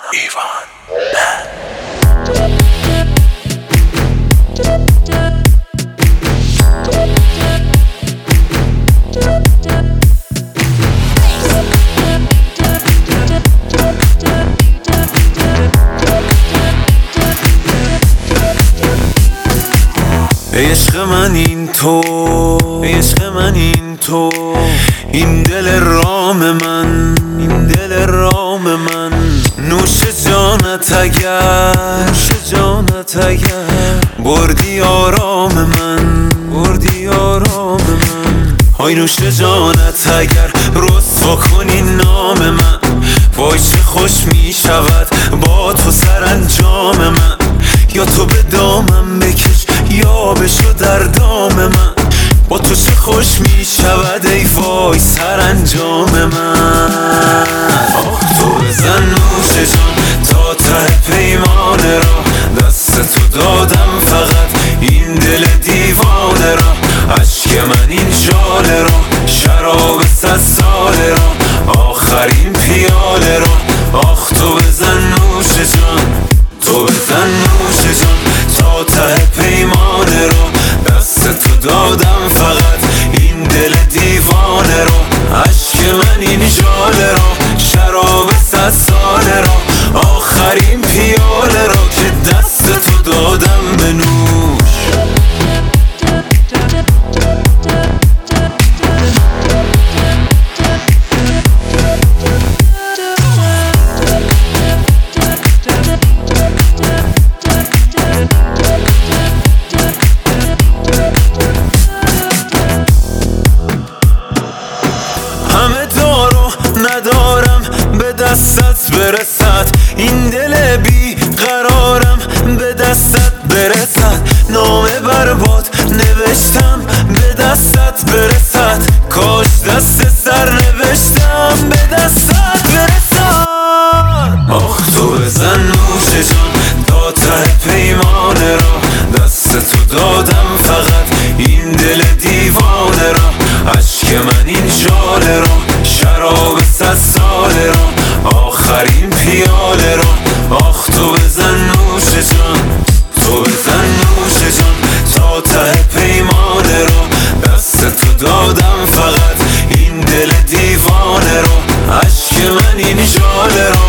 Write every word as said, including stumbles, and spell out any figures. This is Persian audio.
ایوان عشق من این تو، عشق من این تو، این دل رام من، این دل رام من. نوش جانت اگر، نوش جانت اگر بردی آرام من، بردی آرام من. های نوش جانت اگر رسوا کنی نام من، وای چه خوش می شود با تو سرانجام من. یا تو به دامم بکش یا بشو در دام من، با تو چه خوش می شود ای وای سرانجام من. آه تو بزن نوش جان تا ته پیمانه را، دست تو دادم فقط این دل دیوانه را. عشق من این ژاله را، شراب صد ساله را، آخرین پیاله را. آخ تو بزن نوش جان، تو بزن نوش جان تا ته پیمانه رو، دست تو دادم فقط این دل دیوانه رو. عشق من این ژاله رو، شراب صد ساله رو، آخرین پیاله رو که دست تو دادم به نوش. همه دارو ندارم به دستت برسد، این دل بی قرارم به دستت برسد. نامه برباد نوشتم به دستت برسد، کاش دست سر نوشتم به دستت برسد. آخ تو بزن نوش جان تا ته پیمانه را، دست تو دادم فقط این دل دیوانه را. عشق من این ژاله را، شراب صد ساله را، آخرین پیاله را. آخ تو بزن نوش جان، تو بزن نوش جان تا ته پیمانه را، دست تو دادم فقط این دل دیوانه را. عشق من این ژاله را،